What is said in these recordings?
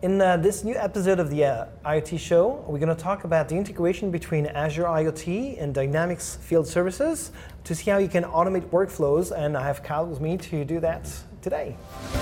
In this new episode of the IoT Show, we're going to talk about the integration between Azure IoT and Dynamics Field Services to see how you can automate workflows, and I have Kyle with me to do that today.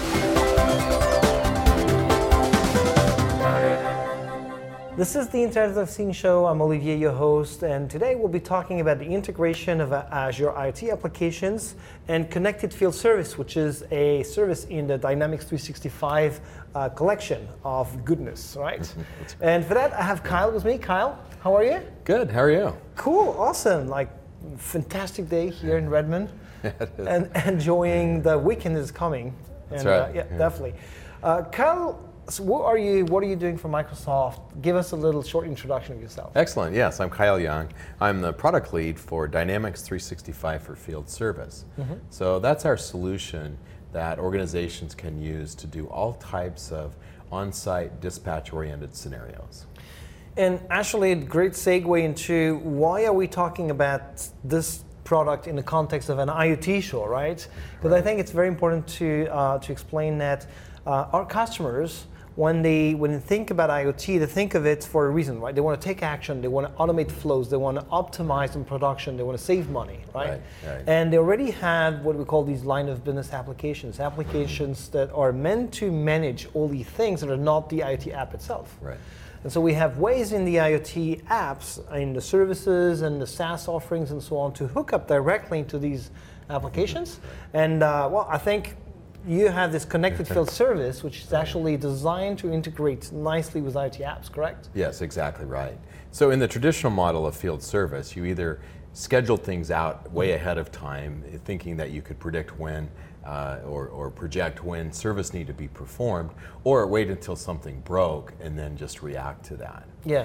This is the Internet of Things show. I'm Olivier, your host, and today we'll be talking about the integration of Azure IoT applications and Connected Field Service, which is a service in the Dynamics 365 collection of goodness, right? And for that, I have Kyle with me. Kyle, how are you? Good, how are you? Cool, awesome. Like, fantastic day here in Redmond. Yeah, it is. And enjoying the weekend is coming. That's and, right. Yeah, definitely. Kyle, so what are you doing for Microsoft? Give us a little short introduction of yourself. Excellent, yes, I'm Kyle Young. I'm the product lead for Dynamics 365 for Field Service. So that's our solution that organizations can use to do all types of on-site dispatch-oriented scenarios. And actually, a great segue into why are we talking about this product in the context of an IoT show, right? Because I think it's very important to explain that our customers, when they think about IoT, they think of it for a reason, right? They want to take action, they want to automate flows, they want to optimize in production, they want to save money, right? Right. And they already have what we call these line of business applications that are meant to manage all the things that are not the IoT app itself. Right. And so we have ways in the IoT apps, in the services and the SaaS offerings and so on, to hook up directly into these applications. And I think you have this Connected Field Service, which is actually designed to integrate nicely with IoT apps, correct? Yes, exactly right. So in the traditional model of field service, you either schedule things out way ahead of time, thinking that you could predict when or project when service need to be performed, or wait until something broke and then just react to that. Yeah.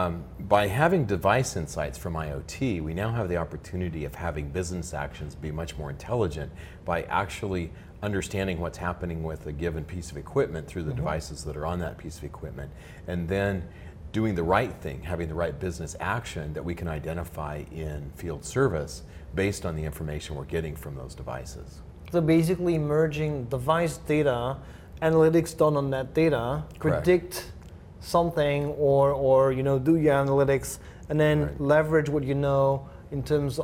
By having device insights from IoT, we now have the opportunity of having business actions be much more intelligent by actually understanding what's happening with a given piece of equipment through the devices that are on that piece of equipment, and then doing the right thing, having the right business action that we can identify in field service based on the information we're getting from those devices. So basically merging device data, analytics done on that data, Correct. predict something or do your analytics, and then Right. leverage what you know in terms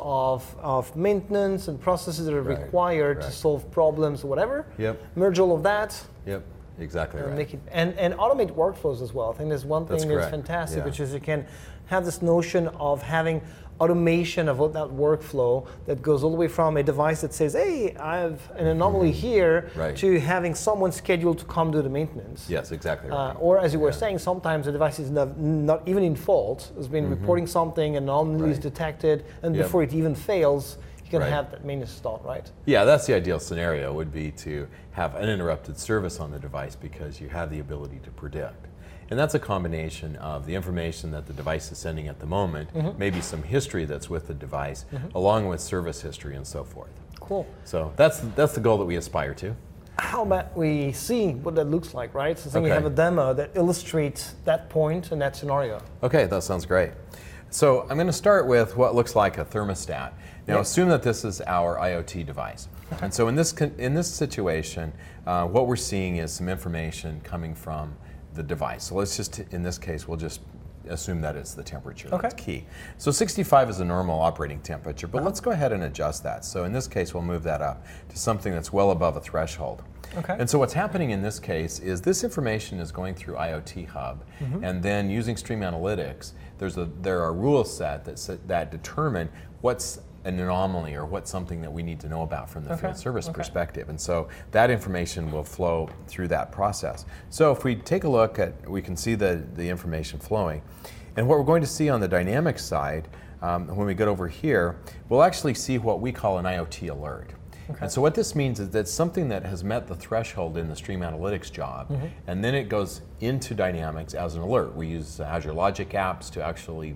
of maintenance and processes that are Right. required to Right. solve problems or whatever. Yep. Merge all of that Yep, exactly and right. make it and automate workflows as well. I think there's one That's thing that's correct. fantastic, Yeah. which is you can have this notion of having automation of that workflow that goes all the way from a device that says, hey, I have an anomaly here, Right. to having someone scheduled to come do the maintenance. Yes, exactly right. Or as you were saying, sometimes the device is not even in fault, has been reporting something, an anomaly is Right. detected, and Yep. before it even fails, you can Right. have that maintenance start, right? Yeah, that's the ideal scenario, would be to have uninterrupted service on the device because you have the ability to predict. And that's a combination of the information that the device is sending at the moment, maybe some history that's with the device, along with service history and so forth. Cool. So that's the goal that we aspire to. How about we see what that looks like, right? So then you Okay. have a demo that illustrates that point and that scenario. Okay, that sounds great. So I'm going to start with what looks like a thermostat. Now Yeah. assume that this is our IoT device. And so in this situation, what we're seeing is some information coming from the device. So let's just, in this case, we'll just assume that it's the temperature. Okay. That's key. So 65 is a normal operating temperature, but let's go ahead and adjust that. So in this case, we'll move that up to something that's well above a threshold. Okay. And so what's happening in this case is this information is going through IoT Hub, and then using Stream Analytics, there are rule set that determine what's an anomaly or what's something that we need to know about from the field service perspective. And so that information will flow through that process. So if we take a look at, we can see the information flowing. And what we're going to see on the dynamic side, when we get over here, we'll actually see what we call an IoT alert. And so what this means is that something that has met the threshold in the Stream Analytics job, and then it goes into Dynamics as an alert. We use Azure Logic apps to actually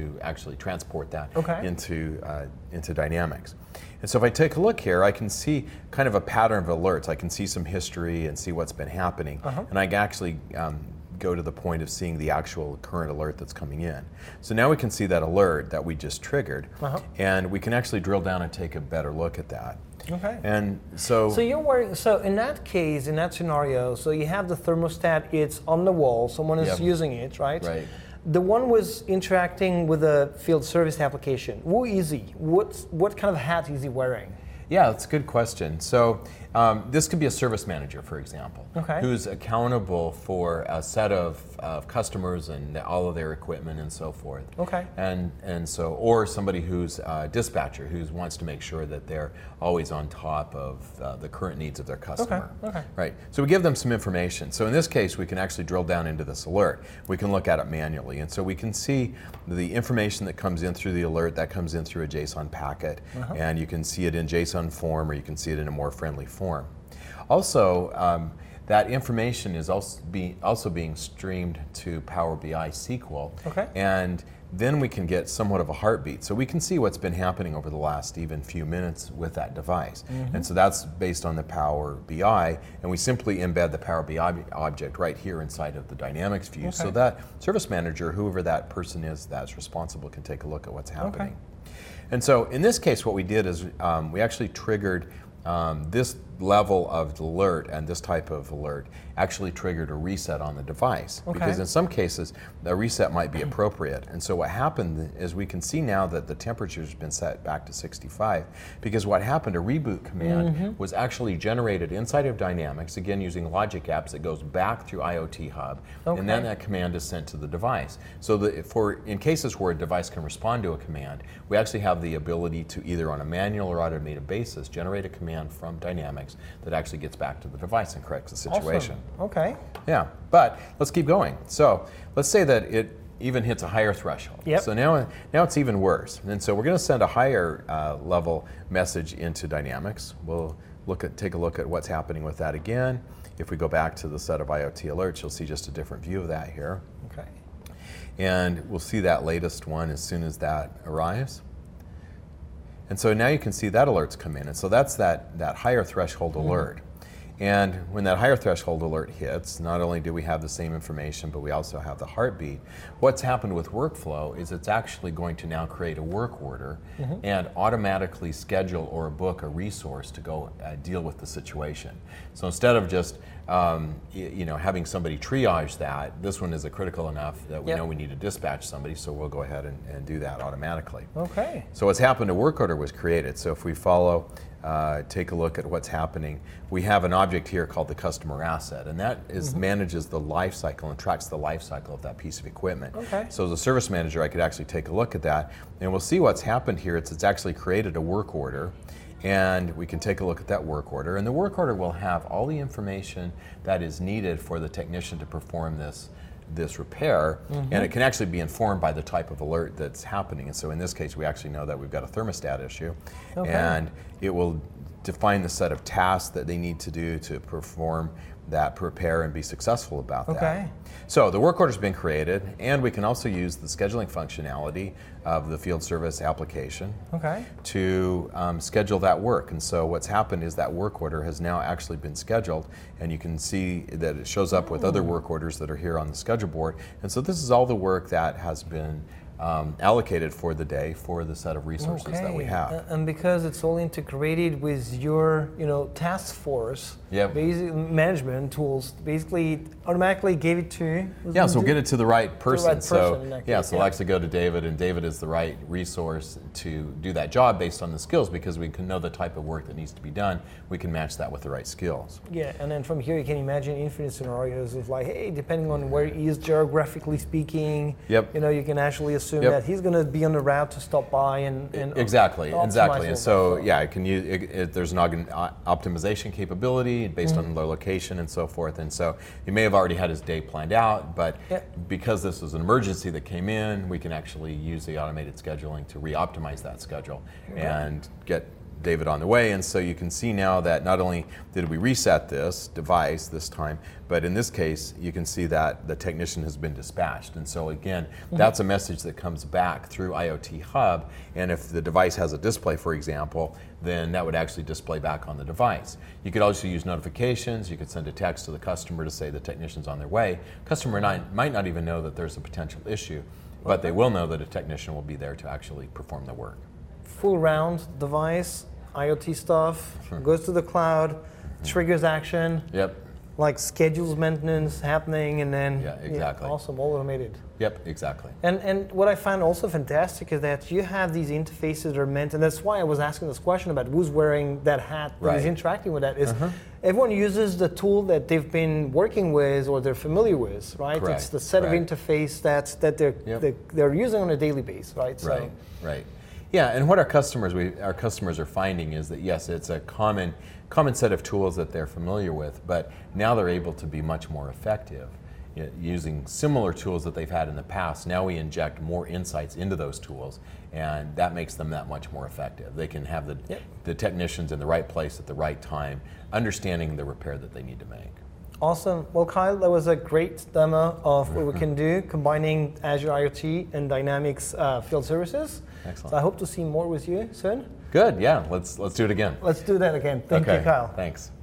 transport that into Dynamics. And so if I take a look here, I can see kind of a pattern of alerts. I can see some history and see what's been happening, and I can actually go to the point of seeing the actual current alert that's coming in. So now we can see that alert that we just triggered, and we can actually drill down and take a better look at that. Okay. And so you're wearing, so in that case, in that scenario, so you have the thermostat, it's on the wall, someone is Yep. using it, right? Right. The one was interacting with a field service application. Who is he? What kind of hat is he wearing? Yeah, that's a good question. So this could be a service manager, for example, Okay. who's accountable for a set of customers and all of their equipment and so forth. Okay. And so, or somebody who's a dispatcher who wants to make sure that they're always on top of the current needs of their customer. Okay. Right. So we give them some information. So in this case, we can actually drill down into this alert. We can look at it manually, and so we can see the information that comes in through the alert that comes in through a JSON packet, and you can see it in JSON form, or you can see it in a more friendly form. Also, that information is also being streamed to Power BI SQL, Okay. and then we can get somewhat of a heartbeat. So we can see what's been happening over the last even few minutes with that device. And so that's based on the Power BI, and we simply embed the Power BI object right here inside of the Dynamics view. So Okay. that service manager, whoever that person is that's responsible, can take a look at what's happening. And so in this case, what we did is we actually triggered this level of alert, and this type of alert actually triggered a reset on the device. Okay. Because in some cases, the reset might be appropriate. And so what happened is we can see now that the temperature's been set back to 65, because what happened, a reboot command was actually generated inside of Dynamics, again using logic apps that goes back through IoT Hub, and then Okay. that command is sent to the device. So in cases where a device can respond to a command, we actually have the ability to either on a manual or automated basis generate a command from Dynamics that actually gets back to the device and corrects the situation. Awesome. Okay. Yeah, but let's keep going. So let's say that it even hits a higher threshold. Yep. So now it's even worse. And so we're going to send a higher level message into Dynamics. We'll take a look at what's happening with that again. If we go back to the set of IoT alerts, you'll see just a different view of that here. Okay. And we'll see that latest one as soon as that arrives. And so now you can see that alert's come in. And so that's that higher threshold alert. And when that higher threshold alert hits, not only do we have the same information, but we also have the heartbeat. What's happened with workflow is it's actually going to now create a work order and automatically schedule or book a resource to go deal with the situation. So instead of just having somebody triage that, this one is critical enough that we know we need to dispatch somebody, so we'll go ahead and do that automatically. Okay. So what's happened, a work order was created. So if we follow, take a look at what's happening, we have an object here called the customer asset, and that is manages the life cycle and tracks the life cycle of that piece of equipment. Okay. So as a service manager, I could actually take a look at that, and we'll see what's happened here. It's actually created a work order, and we can take a look at that work order, and the work order will have all the information that is needed for the technician to perform this repair, and it can actually be informed by the type of alert that's happening. And so in this case, we actually know that we've got a thermostat issue, and it will define the set of tasks that they need to do to perform that repair and be successful about that. Okay. So the work order's been created, and we can also use the scheduling functionality of the field service application to schedule that work. And so what's happened is that work order has now actually been scheduled, and you can see that it shows up with other work orders that are here on the schedule board. And so this is all the work that has been allocated for the day for the set of resources that we have. And because it's all integrated with your, task force, basic management tools, basically automatically gave it to. Yeah, so we'll get it to the right person. So we'll actually go to David, and David is the right resource to do that job based on the skills, because we can know the type of work that needs to be done. We can match that with the right skills. Yeah, and then from here you can imagine infinite scenarios of like, hey, depending on where he is geographically speaking, you can actually assume that he's going to be on the route to stop by and exactly. And so that. I can use there's an optimization capability based on the location and so forth. And so he may have already had his day planned out, but because this was an emergency that came in, we can actually use the automated scheduling to re-optimize that schedule and get David on the way. And so you can see now that not only did we reset this device this time, but in this case, you can see that the technician has been dispatched. And so again, that's a message that comes back through IoT Hub. And if the device has a display, for example, then that would actually display back on the device. You could also use notifications. You could send a text to the customer to say the technician's on their way. Customer might not even know that there's a potential issue, but they will know that a technician will be there to actually perform the work. Full round device, IoT stuff, goes to the cloud, triggers action, Yep. like schedules maintenance happening, and then Yeah, exactly. awesome, all automated. Yep, exactly. And what I find also fantastic is that you have these interfaces that are meant, and that's why I was asking this question about who's wearing that hat, that is Right. interacting with that, is everyone uses the tool that they've been working with or they're familiar with, right? Correct, It's the set of correct. interface that they're using on a daily basis, right? Right, right. Yeah, and what our customers are finding is that yes, it's a common set of tools that they're familiar with, but now they're able to be much more effective using similar tools that they've had in the past. Now we inject more insights into those tools, and that makes them that much more effective. They can have the technicians in the right place at the right time, understanding the repair that they need to make. Awesome. Well, Kyle, that was a great demo of what we can do, combining Azure IoT and Dynamics field services. Excellent. So I hope to see more with you soon. Good, yeah, let's do it again. Let's do that again. Thank you, Kyle. Thanks.